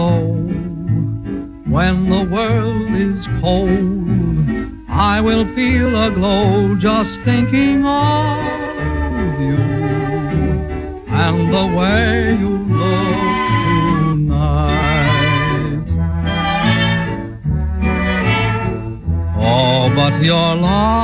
glow. When the world is cold, I will feel a glow just thinking of you and the way you look tonight. Oh, but you're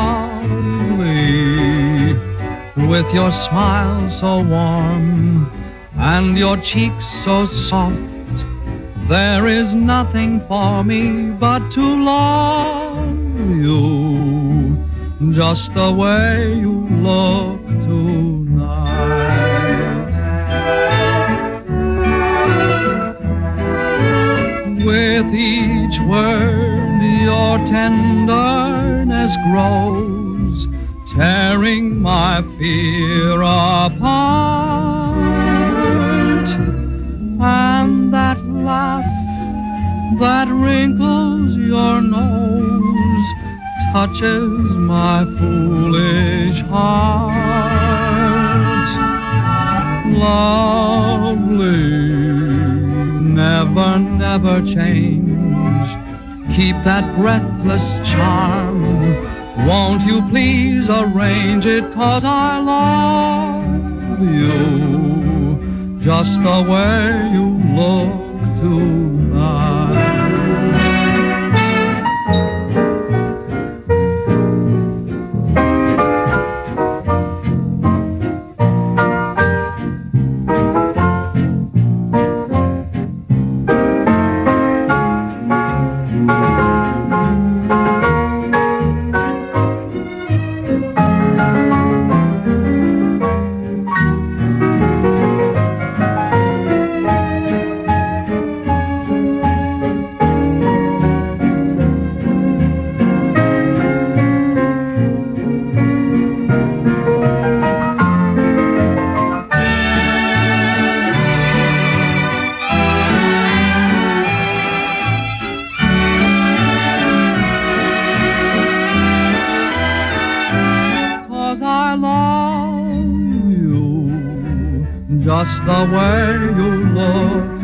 lovely, with your smile so warm and your cheeks so soft. There is nothing for me but to love you just the way you look tonight. With each word your tenderness grows, tearing my fear apart. And that laugh that wrinkles your nose touches my foolish heart. Lovely, never, never change. Keep that breathless charm. Won't you please arrange it, 'cause I love you just the way you look tonight. I love you just the way you look